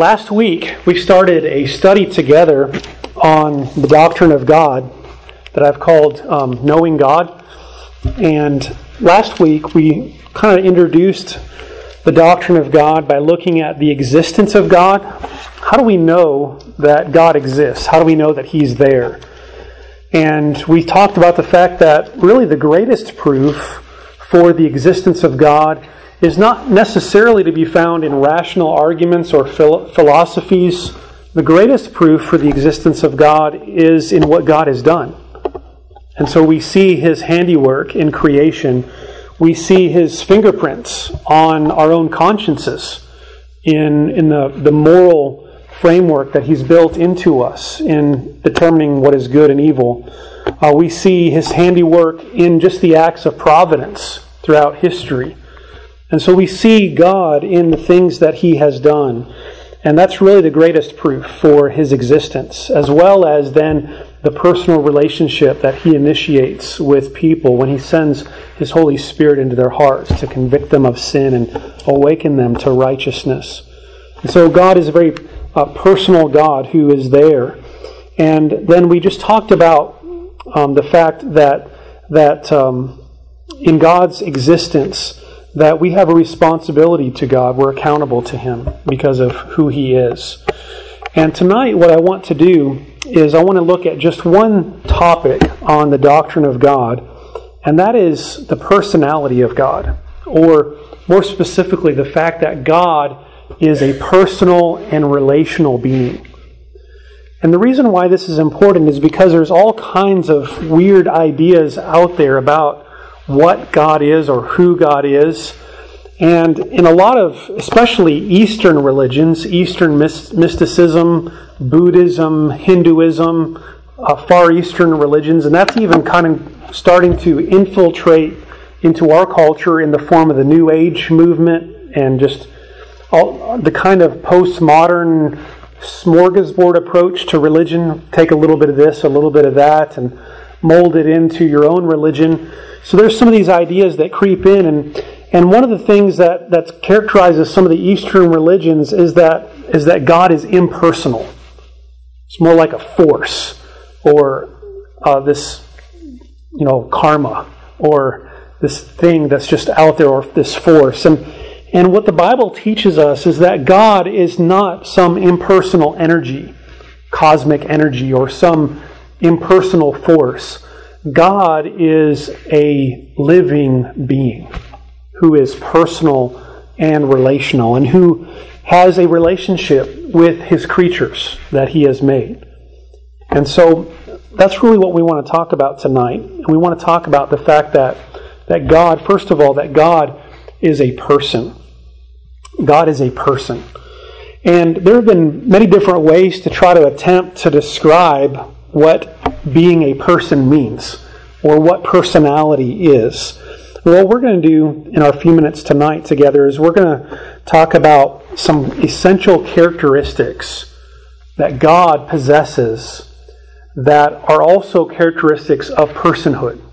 Last week, we started a study together on the doctrine of God that I've called Knowing God. And last week, we kind of introduced the doctrine of God by looking at the existence of God. How do we know that God exists? How do we know that He's there? And we talked about the fact that really the greatest proof for the existence of God is not necessarily to be found in rational arguments or philosophies. The greatest proof for the existence of God is in what God has done. And so we see His handiwork in creation. We see His fingerprints on our own consciences in the moral framework that He's built into us in determining what is good and evil. We see His handiwork in just the acts of providence throughout history. And so we see God in the things that He has done. And that's really the greatest proof for His existence, as well as then the personal relationship that He initiates with people when He sends His Holy Spirit into their hearts to convict them of sin and awaken them to righteousness. And so God is a very personal God who is there. And then we just talked about the fact that in God's existence, that we have a responsibility to God. We're accountable to Him because of who He is. And tonight what I want to do is I want to look at just one topic on the doctrine of God, and that is the personality of God, or more specifically the fact that God is a personal and relational being. And the reason why this is important is because there's all kinds of weird ideas out there about what God is or who God is. And in a lot of, especially Eastern religions, Eastern mysticism, Buddhism, Hinduism, Far Eastern religions, and that's even kind of starting to infiltrate into our culture in the form of the New Age movement and just all the kind of postmodern smorgasbord approach to religion. Take a little bit of this, a little bit of that, and mold it into your own religion. So there's some of these ideas that creep in, and one of the things that characterizes some of the Eastern religions is that God is impersonal. It's more like a force, or this, karma, or this thing that's just out there, or this force. And what the Bible teaches us is that God is not some impersonal energy, cosmic energy, or some impersonal force. God is a living being who is personal and relational, and who has a relationship with His creatures that He has made. And so that's really what we want to talk about tonight. We want to talk about the fact that God, first of all, that God is a person. God is a person. And there have been many different ways to try to attempt to describe what being a person means, or what personality is. Well, what we're going to do in our few minutes tonight together is we're going to talk about some essential characteristics that God possesses that are also characteristics of personhood,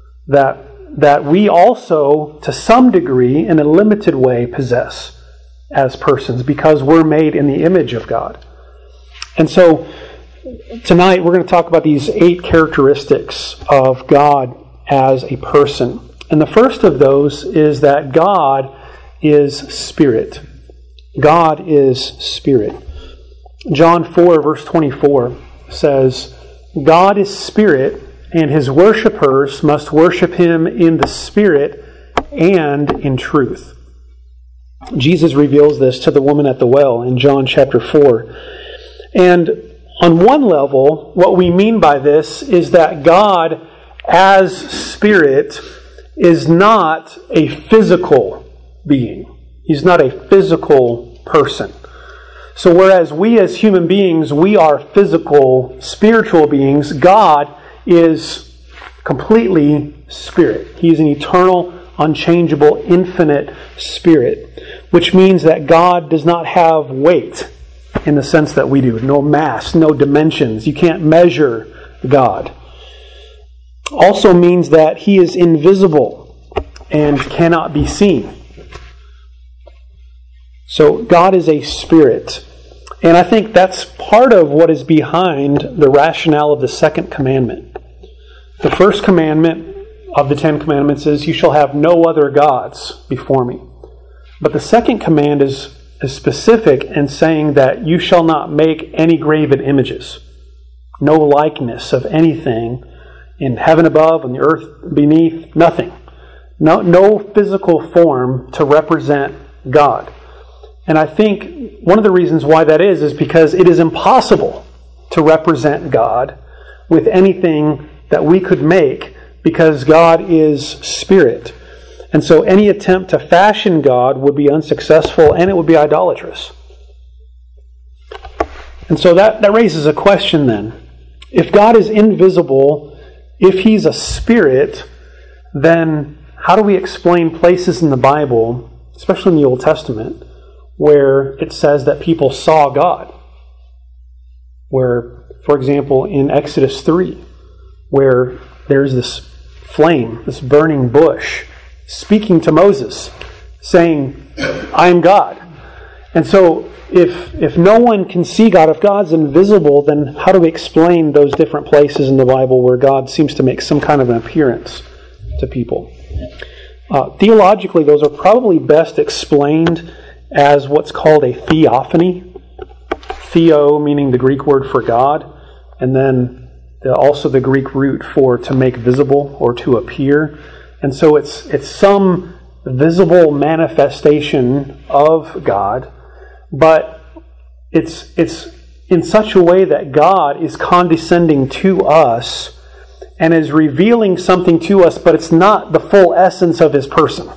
that we also, to some degree, in a limited way, possess as persons, because we're made in the image of God. And so tonight we're going to talk about these 8 characteristics of God as a person. And the first of those is that God is Spirit. God is Spirit. John 4 verse 24 says, God is Spirit, and His worshipers must worship Him in the Spirit and in truth. Jesus reveals this to the woman at the well in John chapter 4. And on one level, what we mean by this is that God, as Spirit, is not a physical being. He's not a physical person. So whereas we as human beings, we are physical, spiritual beings, God is completely Spirit. He's an eternal, unchangeable, infinite Spirit, which means that God does not have weight in the sense that we do. No mass, no dimensions. You can't measure God. Also means that He is invisible and cannot be seen. So God is a spirit. And I think that's part of what is behind the rationale of the second commandment. The first commandment of the Ten Commandments is, you shall have no other gods before me. But the second command is specific in saying that you shall not make any graven images. No likeness of anything in heaven above, on the earth beneath, nothing. No physical form to represent God. And I think one of the reasons why that is because it is impossible to represent God with anything that we could make, because God is spirit. And so any attempt to fashion God would be unsuccessful, and it would be idolatrous. And so that raises a question then. If God is invisible, if He's a spirit, then how do we explain places in the Bible, especially in the Old Testament, where it says that people saw God? Where, for example, in Exodus 3, where there's this flame, this burning bush, speaking to Moses, saying, I am God. And so, if no one can see God, if God's invisible, then how do we explain those different places in the Bible where God seems to make some kind of an appearance to people? Theologically, those are probably best explained as what's called a theophany. Theo meaning the Greek word for God, and then also the Greek root for to make visible or to appear. And so it's some visible manifestation of God, but it's in such a way that God is condescending to us and is revealing something to us, but it's not the full essence of His person.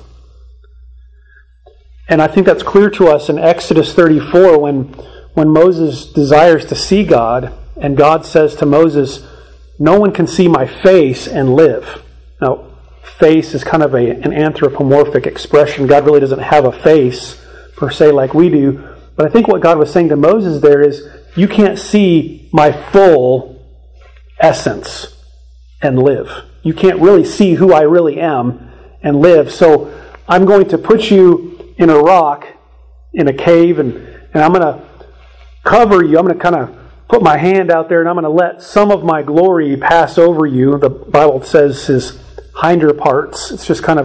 And I think that's clear to us in Exodus 34 when Moses desires to see God, and God says to Moses, no one can see my face and live. Now, face is kind of an anthropomorphic expression. God really doesn't have a face per se like we do. But I think what God was saying to Moses there is, you can't see my full essence and live. You can't really see who I really am and live. So I'm going to put you in a rock, in a cave, and I'm going to cover you. I'm going to kind of put my hand out there, and I'm going to let some of my glory pass over you. The Bible says His hinder parts. It's just kind of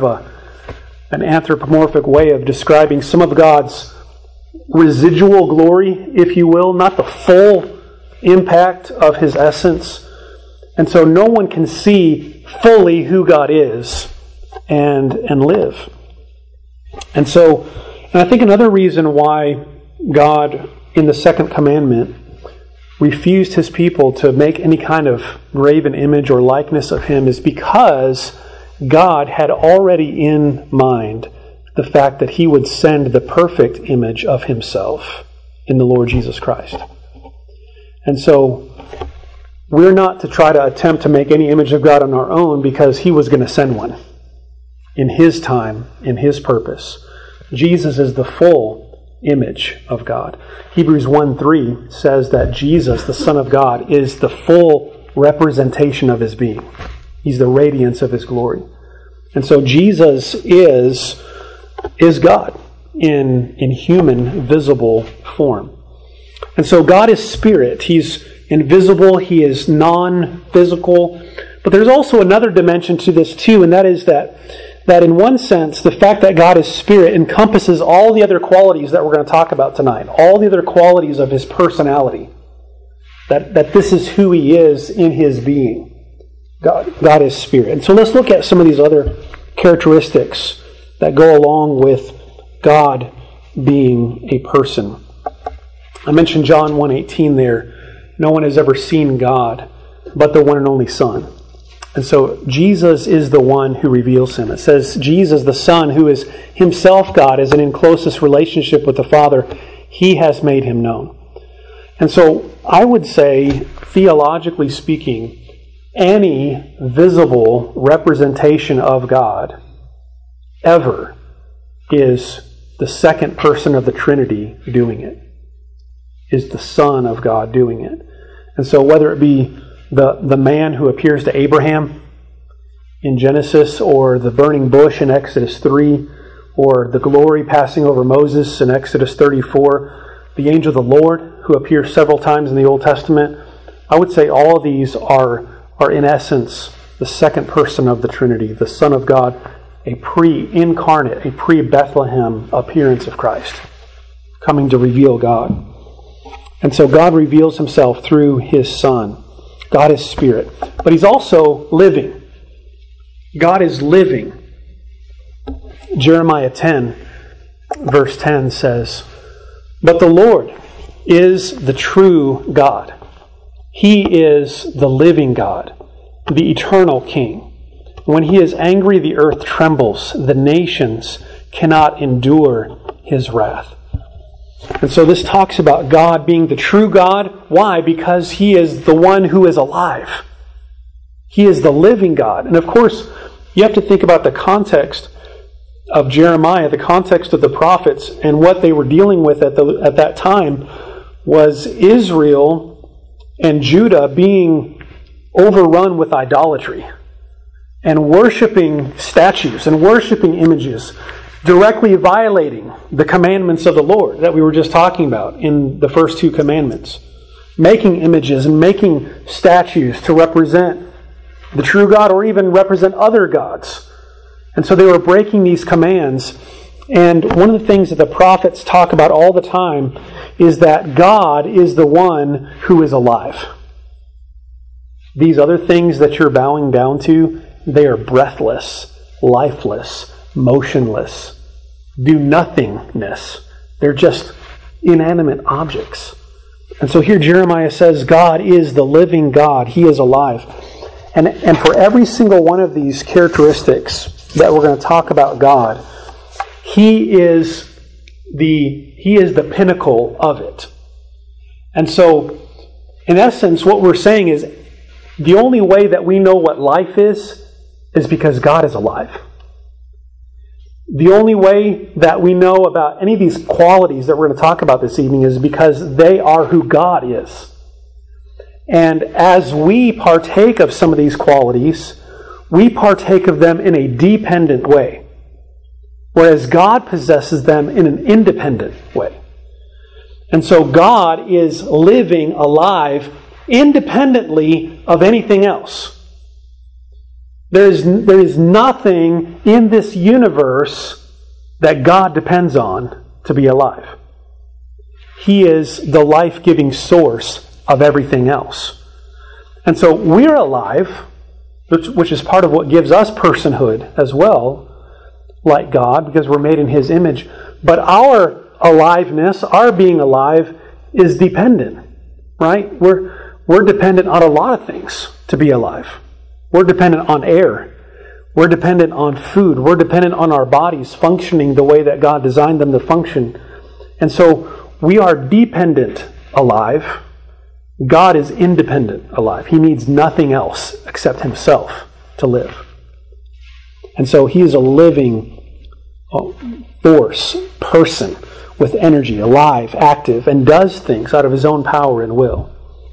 an anthropomorphic way of describing some of God's residual glory, if you will, not the full impact of His essence. And so no one can see fully who God is and live. And I think another reason why God, in the second commandment, refused His people to make any kind of graven image or likeness of Him is because God had already in mind the fact that He would send the perfect image of Himself in the Lord Jesus Christ. And so we're not to try to attempt to make any image of God on our own, because He was going to send one in His time, in His purpose. Jesus is the full image of God. Hebrews 1:3 says that Jesus, the Son of God, is the full representation of His being. He's the radiance of His glory. And so Jesus is God in human, visible form. And so God is spirit. He's invisible. He is non-physical. But there's also another dimension to this too, and that is that in one sense, the fact that God is spirit encompasses all the other qualities that we're going to talk about tonight, all the other qualities of His personality, that this is who He is in His being. God is spirit. And so let's look at some of these other characteristics that go along with God being a person. I mentioned John 1:18 there. No one has ever seen God but the one and only Son. And so Jesus is the one who reveals Him. It says Jesus, the Son, who is Himself God, is in closest relationship with the Father. He has made Him known. And so I would say, theologically speaking, any visible representation of God ever is the second person of the Trinity doing it, is the Son of God doing it. And so whether it be the man who appears to Abraham in Genesis, or the burning bush in Exodus 3, or the glory passing over Moses in Exodus 34, the angel of the Lord who appears several times in the Old Testament, I would say all of these are in essence the second person of the Trinity, the Son of God, a pre-incarnate, a pre-Bethlehem appearance of Christ, coming to reveal God. And so God reveals himself through his Son. God is Spirit. But he's also living. God is living. Jeremiah 10, verse 10 says, "But the Lord is the true God. He is the living God, the eternal King. When he is angry, the earth trembles. The nations cannot endure his wrath." And so this talks about God being the true God. Why? Because he is the one who is alive. He is the living God. And of course, you have to think about the context of Jeremiah, the context of the prophets, and what they were dealing with at that time was Israel and Judah being overrun with idolatry and worshiping statues and worshiping images, directly violating the commandments of the Lord that we were just talking about in the first two commandments. Making images and making statues to represent the true God or even represent other gods. And so they were breaking these commands. And one of the things that the prophets talk about all the time is that God is the one who is alive. These other things that you're bowing down to, they are breathless, lifeless, motionless, do nothingness. They're just inanimate objects. And so here Jeremiah says God is the living God. He is alive. And for every single one of these characteristics that we're going to talk about God, He is the pinnacle of it. And so, in essence, what we're saying is the only way that we know what life is because God is alive. The only way that we know about any of these qualities that we're going to talk about this evening is because they are who God is. And as we partake of some of these qualities, we partake of them in a dependent way, whereas God possesses them in an independent way. And so God is living, alive, independently of anything else. There is nothing in this universe that God depends on to be alive. He is the life-giving source of everything else. And so we're alive, which is part of what gives us personhood as well, like God, because we're made in His image. But our aliveness, our being alive, is dependent, right? We're dependent on a lot of things to be alive. We're dependent on air. We're dependent on food. We're dependent on our bodies functioning the way that God designed them to function. And so we are dependent alive. God is independent alive. He needs nothing else except Himself to live. And so He is a living force, person, with energy, alive, active, and does things out of His own power and will.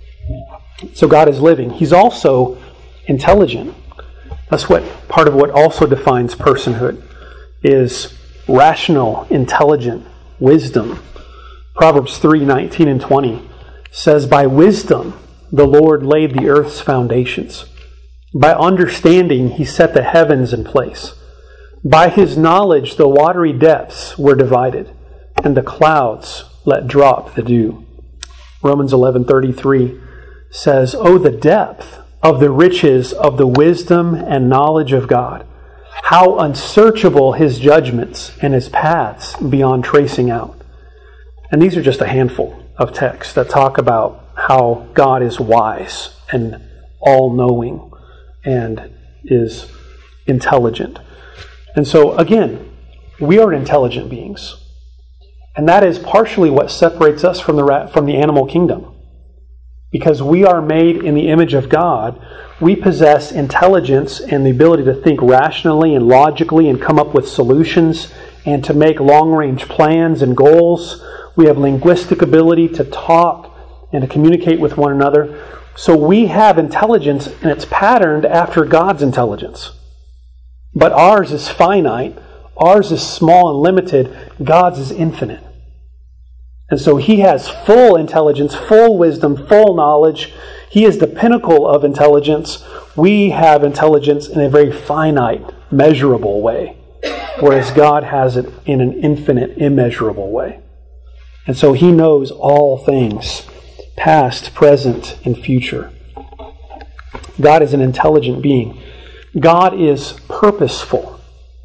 So God is living. He's also intelligent. That's what part of what also defines personhood is rational, intelligent wisdom. Proverbs 3:19 and 20 says, "By wisdom the Lord laid the earth's foundations. By understanding He set the heavens in place. By His knowledge the watery depths were divided, and the clouds let drop the dew." Romans 11:33 says, "Oh, the depth of the riches of the wisdom and knowledge of God! How unsearchable His judgments and His paths beyond tracing out." And these are just a handful of texts that talk about how God is wise and all-knowing and is intelligent. And so, again, we are intelligent beings. And that is partially what separates us from the animal kingdom. Because we are made in the image of God, we possess intelligence and the ability to think rationally and logically and come up with solutions and to make long-range plans and goals. We have linguistic ability to talk and to communicate with one another. So we have intelligence, and it's patterned after God's intelligence. But ours is finite. Ours is small and limited. God's is infinite. And so he has full intelligence, full wisdom, full knowledge. He is the pinnacle of intelligence. We have intelligence in a very finite, measurable way, whereas God has it in an infinite, immeasurable way. And so he knows all things, past, present, and future. God is an intelligent being. God is purposeful.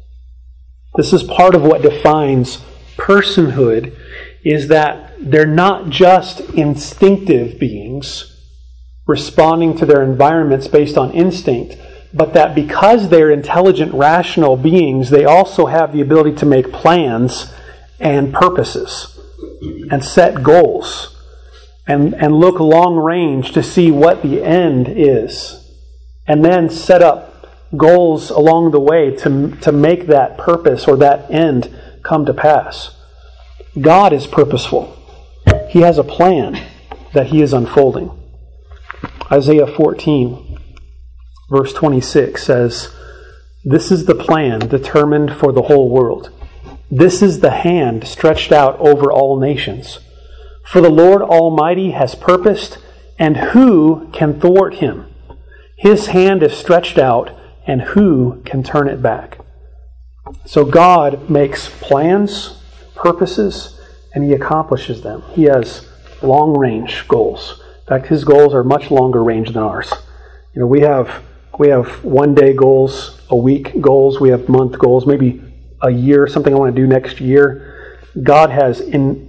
This is part of what defines personhood, is that they're not just instinctive beings responding to their environments based on instinct, but that because they're intelligent, rational beings, they also have the ability to make plans and purposes and set goals and look long range to see what the end is, and then set up goals along the way to make that purpose or that end come to pass. God is purposeful. He has a plan that he is unfolding. Isaiah 14, verse 26 says, "This is the plan determined for the whole world. This is the hand stretched out over all nations. For the Lord Almighty has purposed, and who can thwart him? His hand is stretched out, and who can turn it back?" So God makes plans, purposes, and he accomplishes them. He has long-range goals. In fact, his goals are much longer range than ours. We have 1 day goals, a week goals, we have month goals, maybe a year, something I want to do next year. God has in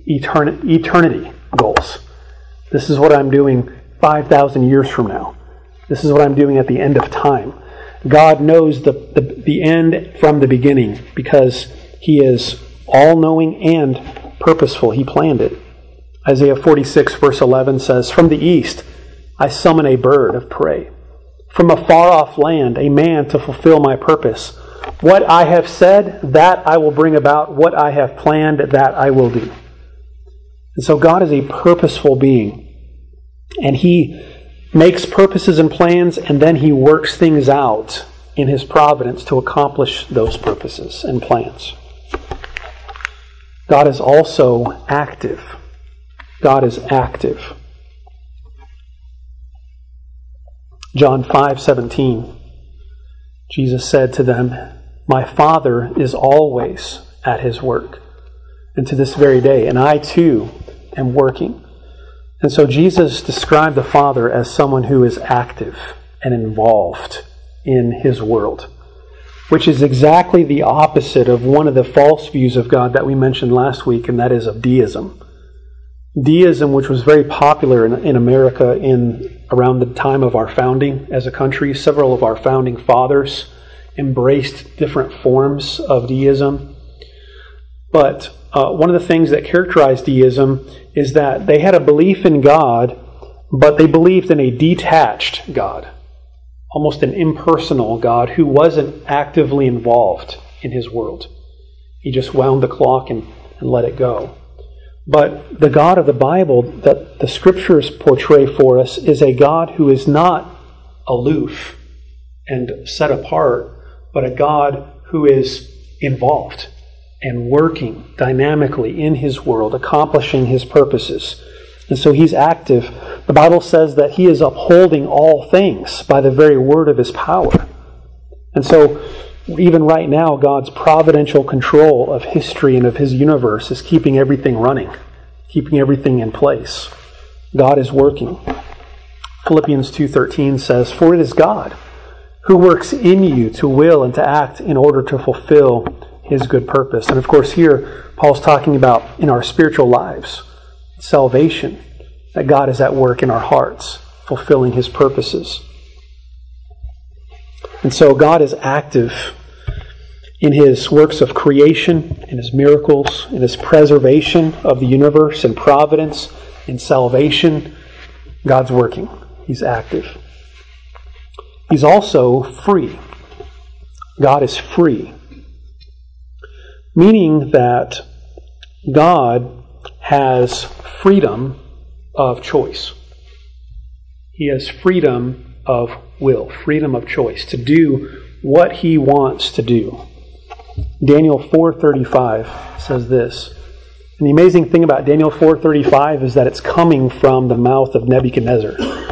eternity goals. This is what I'm doing 5,000 years from now. This is what I'm doing at the end of time. God knows the end from the beginning because he is all-knowing and purposeful. He planned it. Isaiah 46 verse 11 says, "From the east I summon a bird of prey. From a far-off land, a man to fulfill my purpose. What I have said, that I will bring about. What I have planned, that I will do." And so God is a purposeful being. And he makes purposes and plans, and then he works things out in his providence to accomplish those purposes and plans. God is also active. God is active. John 5:17, Jesus said to them, "My Father is always at his work, and to this very day, and I too am working." And so Jesus described the Father as someone who is active and involved in his world, which is exactly the opposite of one of the false views of God that we mentioned last week, and that is of deism. Deism, which was very popular in America around the time of our founding as a country. Several of our founding fathers embraced different forms of deism. But one of the things that characterized deism is that they had a belief in God, but they believed in a detached God, almost an impersonal God who wasn't actively involved in his world. He just wound the clock and let it go. But the God of the Bible that the Scriptures portray for us is a God who is not aloof and set apart, but a God who is involved and working dynamically in his world, accomplishing his purposes. And so he's active. The Bible says that he is upholding all things by the very word of his power. And so even right now, God's providential control of history and of his universe is keeping everything running, keeping everything in place. God is working. Philippians 2:13 says, "For it is God who works in you to will and to act in order to fulfill his good purpose." And of course here, Paul's talking about in our spiritual lives, salvation, that God is at work in our hearts, fulfilling his purposes. And so God is active in his works of creation, in his miracles, in his preservation of the universe and providence, in salvation. God's working. He's active. He's also free. God is free. Meaning that God has freedom of choice. He has freedom of will, freedom of choice to do what he wants to do. Daniel 4:35 says this, And the amazing thing about Daniel 4:35 is that it's coming from the mouth of Nebuchadnezzar.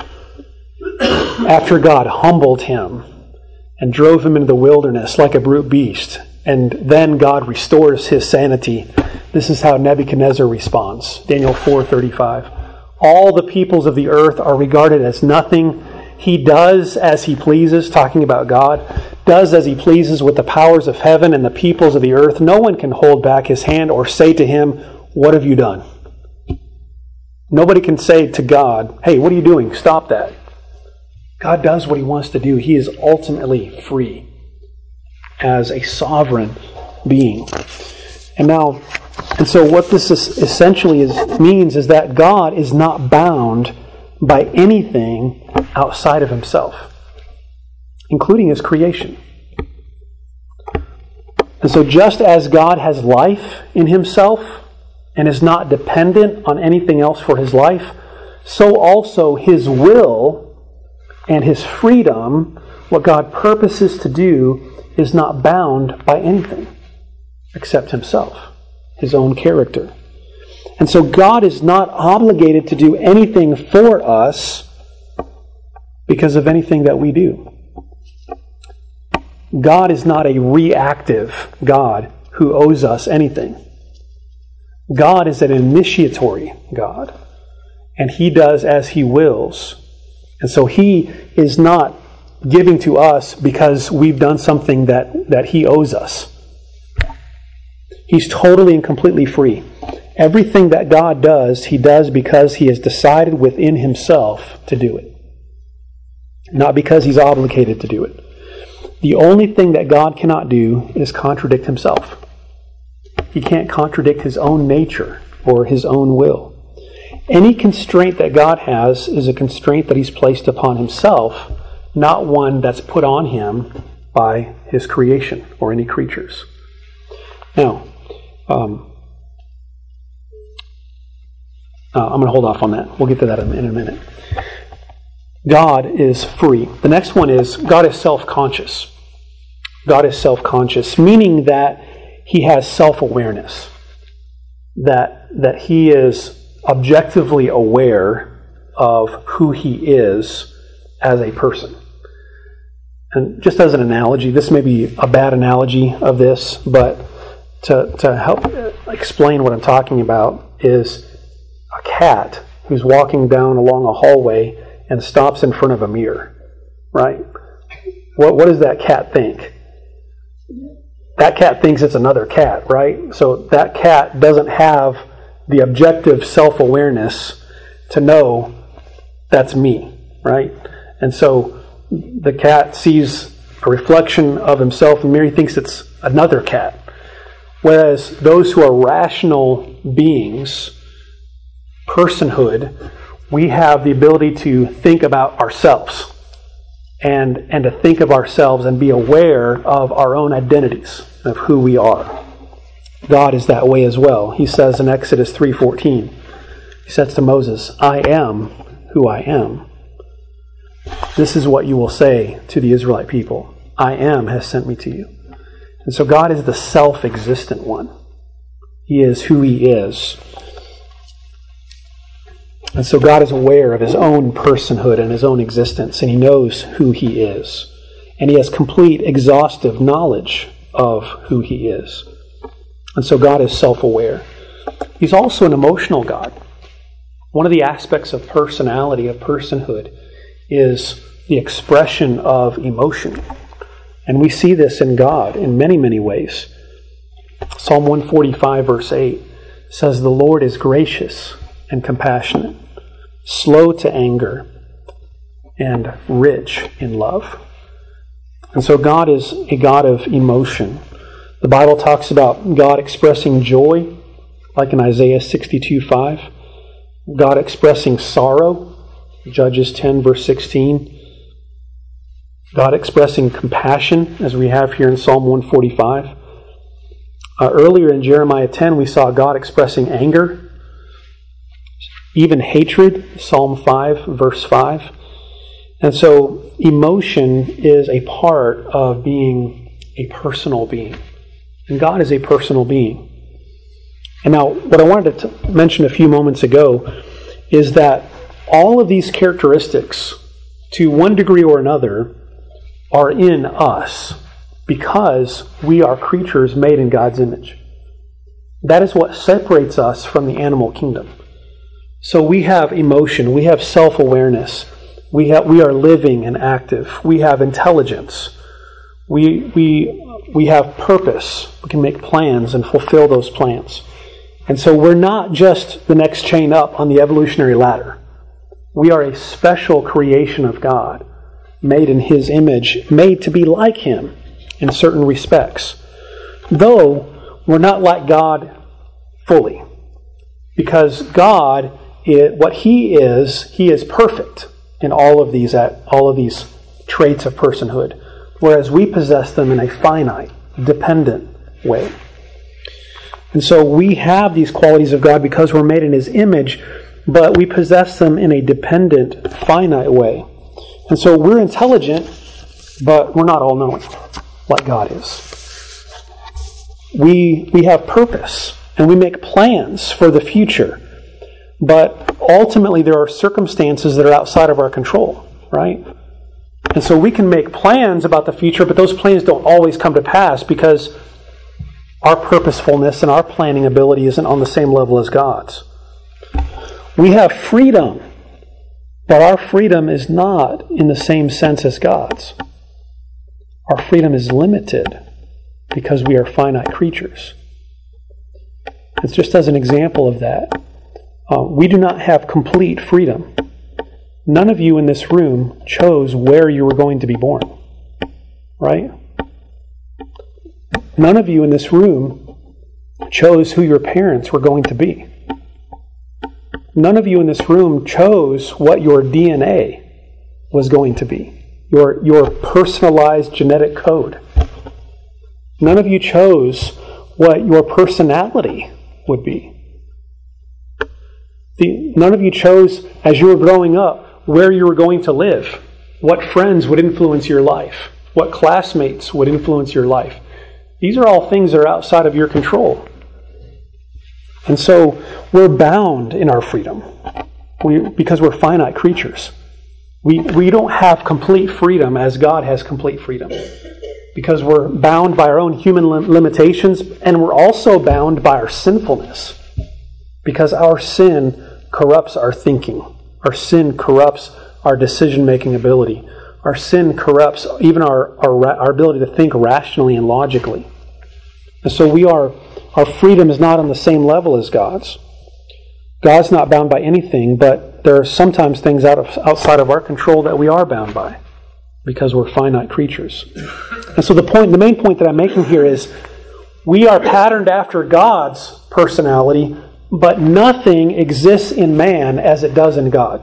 After God humbled him and drove him into the wilderness like a brute beast, and then God restores his sanity, this is how Nebuchadnezzar responds. Daniel 4:35. All the peoples of the earth are regarded as nothing. He does as he pleases, talking about God, does as he pleases with the powers of heaven and the peoples of the earth. No one can hold back his hand or say to him, "What have you done?" Nobody can say to God, "Hey, what are you doing? Stop that." God does what he wants to do. He is ultimately free as a sovereign being. And so what this essentially means is that God is not bound by anything outside of himself, including his creation. And so just as God has life in himself and is not dependent on anything else for his life, so also his will and his freedom, what God purposes to do, is not bound by anything except himself, his own character. And so God is not obligated to do anything for us because of anything that we do. God is not a reactive God who owes us anything. God is an initiatory God, and he does as he wills. And so he is not giving to us because we've done something that he owes us. He's totally and completely free. Everything that God does, he does because he has decided within himself to do it, not because he's obligated to do it. The only thing that God cannot do is contradict himself. He can't contradict his own nature or his own will. Any constraint that God has is a constraint that he's placed upon himself, not one that's put on him by his creation or any creatures. Now, I'm going to hold off on that. We'll get to that in a minute. God is free. The next one is God is self-conscious. God is self-conscious, meaning that he has self-awareness. That he is objectively aware of who he is as a person. And just as an analogy, this may be a bad analogy of this, but to help explain what I'm talking about is a cat who's walking down along a hallway and stops in front of a mirror, right? What does that cat think? That cat thinks it's another cat, right? So that cat doesn't have the objective self-awareness to know that's me, right? And so the cat sees a reflection of himself in the mirror. He thinks it's another cat. Whereas those who are rational beings, personhood, we have the ability to think about ourselves and to think of ourselves and be aware of our own identities, of who we are. God is that way as well. He says in Exodus 3:14, he says to Moses, "I am who I am." This is what you will say to the Israelite people. "I am has sent me to you." And so God is the self-existent one. He is who he is. And so God is aware of his own personhood and his own existence, and he knows who he is. And he has complete, exhaustive knowledge of who he is. And so God is self-aware. He's also an emotional God. One of the aspects of personality, of personhood, is the expression of emotion. And we see this in God in many, many ways. Psalm 145, verse 8 says, "The Lord is gracious and compassionate, slow to anger, and rich in love." And so God is a God of emotion. The Bible talks about God expressing joy, like in Isaiah 62:5. God expressing sorrow, Judges 10, verse 16. God expressing compassion, as we have here in Psalm 145. Earlier in Jeremiah 10, we saw God expressing anger, even hatred, Psalm 5, verse 5. And so emotion is a part of being a personal being. And God is a personal being. And now, what I wanted to mention a few moments ago is that all of these characteristics, to one degree or another, are in us because we are creatures made in God's image. That is what separates us from the animal kingdom. So we have emotion, we have self-awareness, we are living and active, we have intelligence, we have purpose, we can make plans and fulfill those plans. And so we're not just the next chain up on the evolutionary ladder. We are a special creation of God, made in His image, made to be like Him in certain respects. Though we're not like God fully. Because God, what He is perfect in all of these traits of personhood, whereas we possess them in a finite, dependent way. And so we have these qualities of God because we're made in His image, but we possess them in a dependent, finite way. And so we're intelligent, but we're not all-knowing like God is. We have purpose, and we make plans for the future. But ultimately there are circumstances that are outside of our control, right? And so we can make plans about the future, but those plans don't always come to pass because our purposefulness and our planning ability isn't on the same level as God's. We have freedom, but our freedom is not in the same sense as God's. Our freedom is limited because we are finite creatures. It's just as an example of that. We do not have complete freedom. None of you in this room chose where you were going to be born, right? None of you in this room chose who your parents were going to be. None of you in this room chose what your DNA was going to be, your personalized genetic code. None of you chose what your personality would be. None of you chose, as you were growing up, where you were going to live, what friends would influence your life, what classmates would influence your life. These are all things that are outside of your control. And so we're bound in our freedom because we're finite creatures. We don't have complete freedom as God has complete freedom because we're bound by our own human limitations, and we're also bound by our sinfulness because our sin corrupts our thinking. Our sin corrupts our decision-making ability. Our sin corrupts even our ability to think rationally and logically. And so our freedom is not on the same level as God's. God's not bound by anything, but there are sometimes things outside of our control that we are bound by because we're finite creatures. And so the main point that I'm making here is we are patterned after God's personality, but nothing exists in man as it does in God.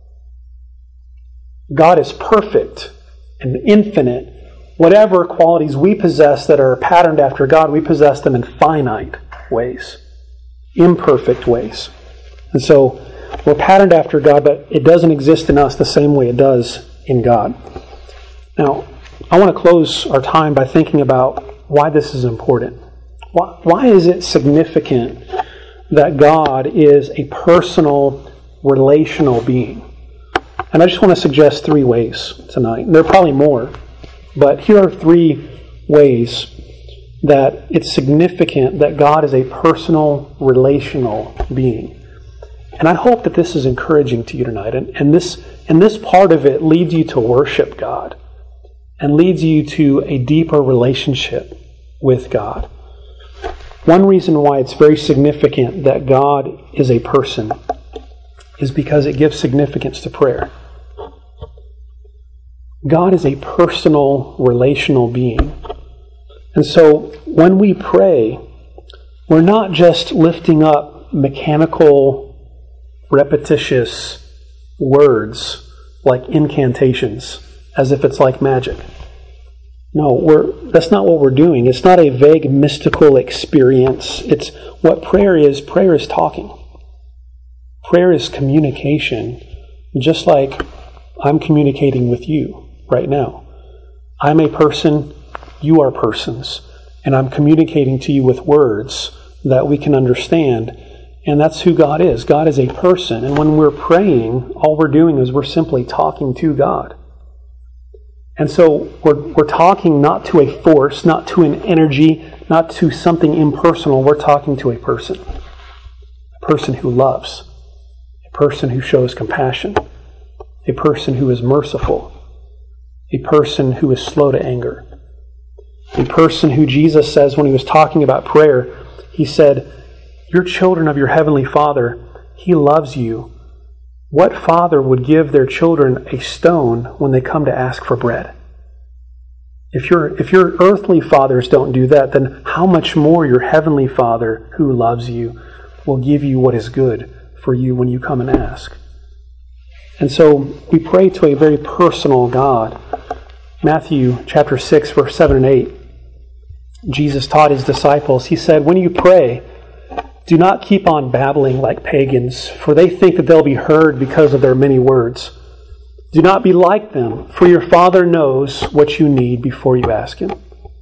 God is perfect and infinite. Whatever qualities we possess that are patterned after God, we possess them in finite ways, imperfect ways. And so we're patterned after God, but it doesn't exist in us the same way it does in God. Now, I want to close our time by thinking about why this is important. Why is it significant that God is a personal, relational being? And I just want to suggest 3 ways tonight. There are probably more, but here are 3 ways that it's significant that God is a personal, relational being. And I hope that this is encouraging to you tonight. And this part of it leads you to worship God and leads you to a deeper relationship with God. One reason why it's very significant that God is a person is because it gives significance to prayer. God is a personal, relational being. And so when we pray, we're not just lifting up mechanical, repetitious words like incantations, as if it's like magic. No, that's not what we're doing. It's not a vague mystical experience. It's what prayer is. Prayer is talking. Prayer is communication, just like I'm communicating with you right now. I'm a person, you are persons, and I'm communicating to you with words that we can understand. And that's who God is. God is a person. And when we're praying, all we're doing is we're simply talking to God. And so we're talking not to a force, not to an energy, not to something impersonal. We're talking to a person. A person who loves. A person who shows compassion. A person who is merciful. A person who is slow to anger. A person who Jesus says when he was talking about prayer, he said, "You're children of your heavenly Father. He loves you. What father would give their children a stone when they come to ask for bread?" If your earthly fathers don't do that, then how much more your heavenly Father who loves you will give you what is good for you when you come and ask. And so we pray to a very personal God. Matthew chapter 6, verse 7 and 8. Jesus taught his disciples, he said, "When you pray, do not keep on babbling like pagans, for they think that they'll be heard because of their many words. Do not be like them, for your Father knows what you need before you ask Him."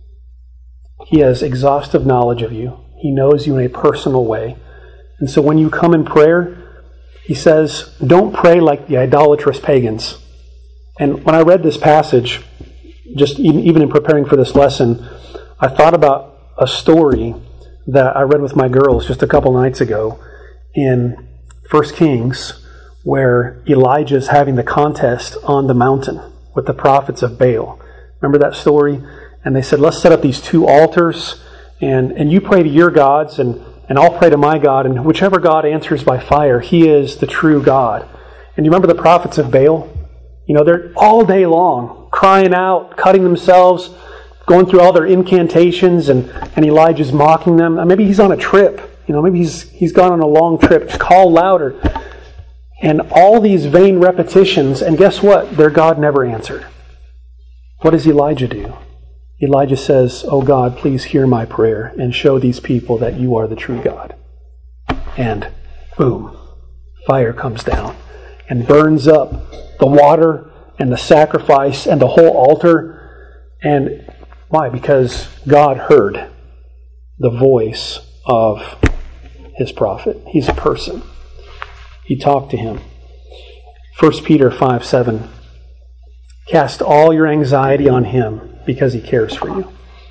He has exhaustive knowledge of you. He knows you in a personal way. And so when you come in prayer, he says, don't pray like the idolatrous pagans. And when I read this passage, just even in preparing for this lesson, I thought about a story that I read with my girls just a couple nights ago in 1 Kings, where Elijah's having the contest on the mountain with the prophets of Baal. Remember that story? And they said, let's set up these two altars, and you pray to your gods, and I'll pray to my God, and whichever God answers by fire, he is the true God. And you remember the prophets of Baal? You know, they're all day long crying out, cutting themselves, going through all their incantations, and Elijah's mocking them. Maybe he's on a trip. You know, maybe he's gone on a long trip. Just call louder. And all these vain repetitions, and guess what? Their God never answered. What does Elijah do? Elijah says, "Oh God, please hear my prayer and show these people that you are the true God." And boom, fire comes down and burns up the water and the sacrifice and the whole altar. And why? Because God heard the voice of his prophet. He's a person. He talked to him. 1 Peter 5:7. Cast all your anxiety on him because he cares for you.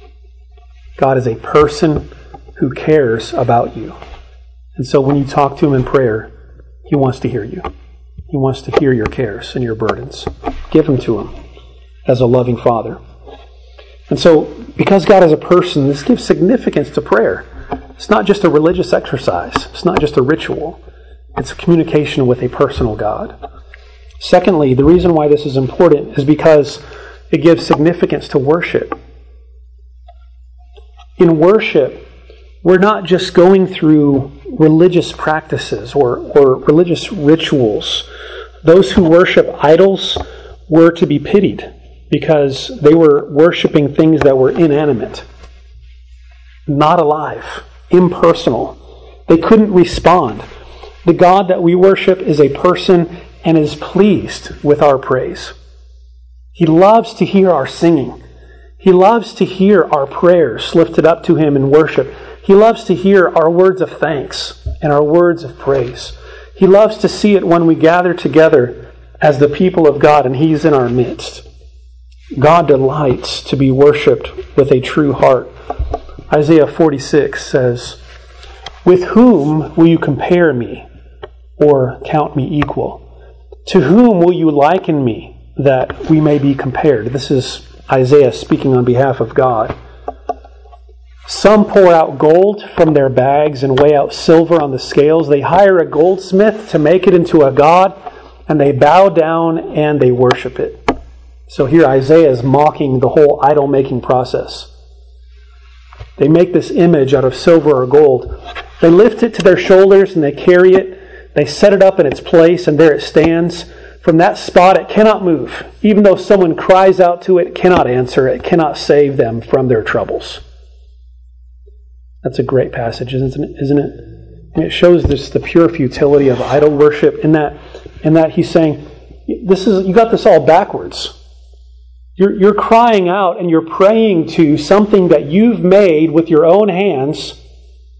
God is a person who cares about you. And so when you talk to him in prayer, he wants to hear you. He wants to hear your cares and your burdens. Give them to him as a loving Father. And so, because God is a person, this gives significance to prayer. It's not just a religious exercise. It's not just a ritual. It's a communication with a personal God. Secondly, the reason why this is important is because it gives significance to worship. In worship, we're not just going through religious practices or religious rituals. Those who worship idols were to be pitied because they were worshiping things that were inanimate, not alive, impersonal. They couldn't respond. The God that we worship is a person and is pleased with our praise. He loves to hear our singing. He loves to hear our prayers lifted up to him in worship. He loves to hear our words of thanks and our words of praise. He loves to see it when we gather together as the people of God and he's in our midst. God delights to be worshipped with a true heart. Isaiah 46 says, "With whom will you compare me or count me equal? To whom will you liken me that we may be compared?" This is Isaiah speaking on behalf of God. "Some pour out gold from their bags and weigh out silver on the scales. They hire a goldsmith to make it into a god, and they bow down and they worship it." So here Isaiah is mocking the whole idol-making process. They make this image out of silver or gold. They lift it to their shoulders and they carry it. They set it up in its place, and there it stands. From that spot it cannot move. Even though someone cries out to it, it cannot answer. It cannot save them from their troubles. That's a great passage, isn't it? And it shows the pure futility of idol worship in that he's saying, you got this all backwards. You're crying out and you're praying to something that you've made with your own hands,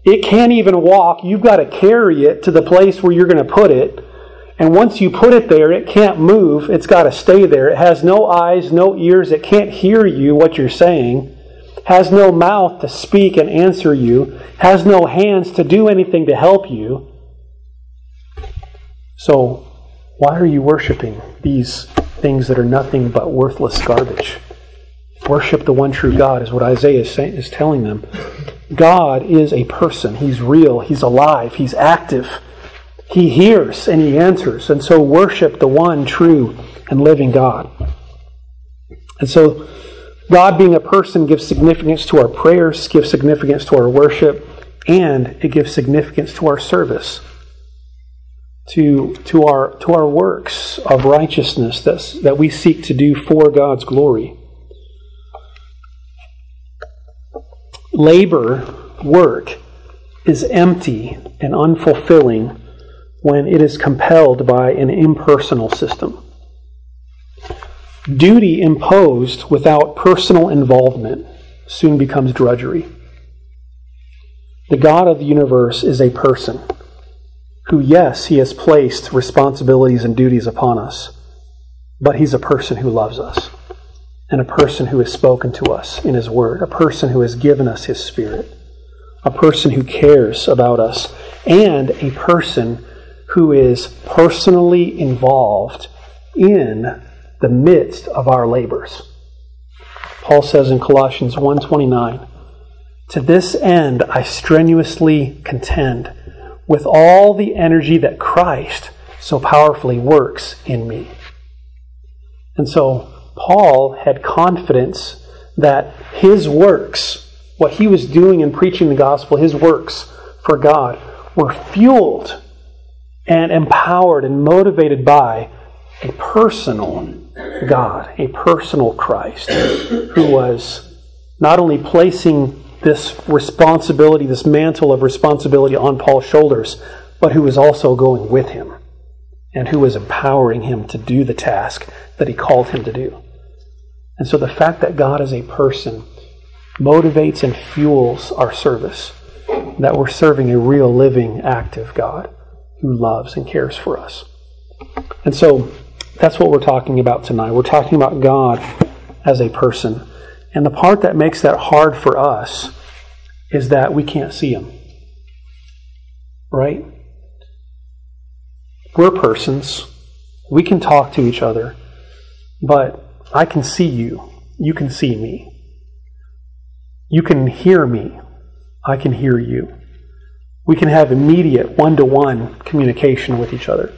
It can't even walk. You've got to carry it to the place where you're going to put it. And once you put it there, it can't move. It's got to stay there. It has no eyes, no ears. It can't hear you, what you're saying. Has no mouth to speak and answer you. Has no hands to do anything to help you. So, why are you worshiping these things that are nothing but worthless garbage? Worship the one true God is what Isaiah is telling them. God is a person. He's real. He's alive. He's active. He hears and He answers. And so worship the one true and living God. And so God being a person gives significance to our prayers, gives significance to our worship, and it gives significance to our service, to our works of righteousness that we seek to do for God's glory. Labor, work, is empty and unfulfilling when it is compelled by an impersonal system. Duty imposed without personal involvement soon becomes drudgery. The God of the universe is a person who, yes, He has placed responsibilities and duties upon us, but He's a person who loves us, and a person who has spoken to us in His Word, a person who has given us His Spirit, a person who cares about us, and a person who is personally involved in the midst of our labors. Paul says in Colossians 1:29, "To this end I strenuously contend with all the energy that Christ so powerfully works in me." And so Paul had confidence that his works, what he was doing in preaching the gospel, his works for God, were fueled and empowered and motivated by a personal God, a personal Christ, who was not only placing this responsibility, this mantle of responsibility on Paul's shoulders, but who was also going with him and who was empowering him to do the task that he called him to do. And so the fact that God is a person motivates and fuels our service, that we're serving a real, living, active God who loves and cares for us. And so that's what we're talking about tonight. We're talking about God as a person. And the part that makes that hard for us is that we can't see Him. Right? We're persons. We can talk to each other. But I can see you. You can see me. You can hear me. I can hear you. We can have immediate one-to-one communication with each other.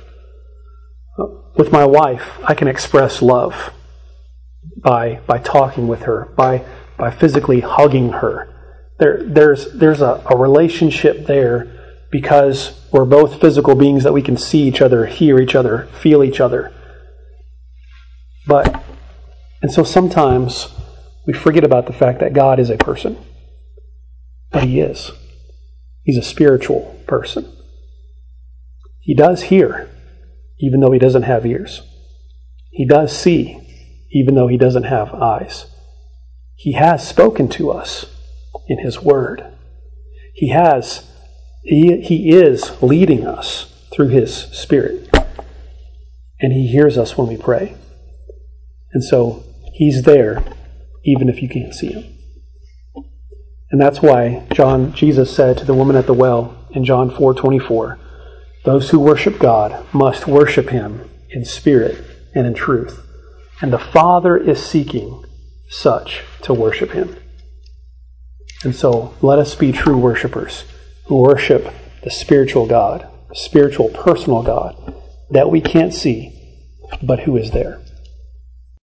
With my wife, I can express love by talking with her, by physically hugging her. There's a relationship there because we're both physical beings that we can see each other, hear each other, feel each other. And so sometimes we forget about the fact that God is a person. But He is. He's a spiritual person. He does hear, even though He doesn't have ears. He does see, even though He doesn't have eyes. He has spoken to us in His Word. He is leading us through His Spirit. And He hears us when we pray. And so He's there, even if you can't see Him. And that's why Jesus said to the woman at the well in John 4:24, "Those who worship God must worship Him in spirit and in truth. And the Father is seeking such to worship Him." And so let us be true worshipers who worship the spiritual God, the spiritual personal God that we can't see, but who is there.